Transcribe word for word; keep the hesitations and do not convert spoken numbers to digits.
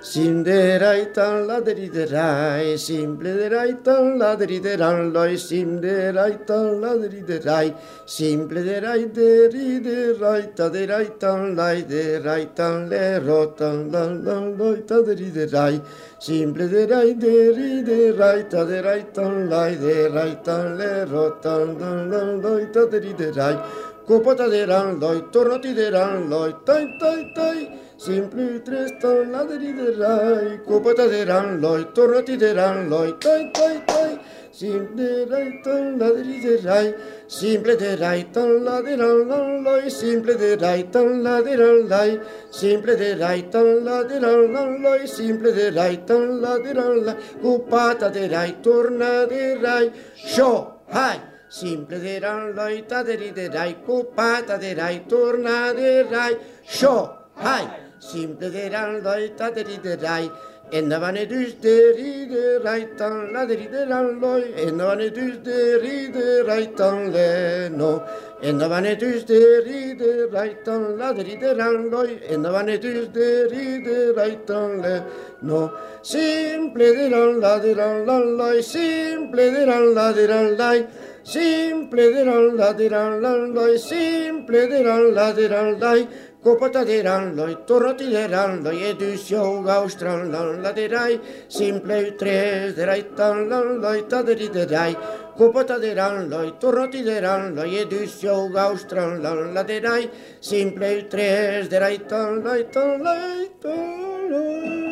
sim de rai tan la de ri de rai, simple de rai tan la de ri de ran loi, sim de rai tan la de ri de rai, simple de rai de ri de rai ta de rai tan lai de rai tan le ro tan lan lan loi ta de ri de rai, simple de rai de ri de rai ta de rai tan lai de rai tan le ro tan lan lan loi ta de ri de rai. Copata de ran loi, tornati de ran loi, tai tai tai, simple tres ton la de ri de rai, copata de ran loi, tornati de ran loi, tai tai tai, simple rai ton la de ri de rai, simple de rai ton la de ran lan loi, simple de rai ton la de ran lai, simple de rai ton la de ran lan loi, simple de rai ton la de ran lai, copata de rai, torna de rai, sho, hai. Simple de ran loi ta de ri de rai, copata de rai, torna de rai, sho, hai. Simple de ran loi ta de ri de rai, en da vane dus de ri de rai tan la de ri de ran loi, en da vane dus de ri de rai tan le no, en da vane dus de ri de rai tan la de ri de ran loi, en da vane dus de ri de rai tan le no. Simple de ran la de ran lan loi, simple de ran la de ran lai, simple de ran la de ran lan loi, simple de ran la de ran lai, copata de ran loi, tornati de ran loi, e du sjog austran lan la de rai, simple tres de rai tan lan loi, ta de ri de rai, copata de ran loi, tornati de ran loi, e du sjog austran lan la de rai, simple tres de rai tan loi, tan loi, tan loi.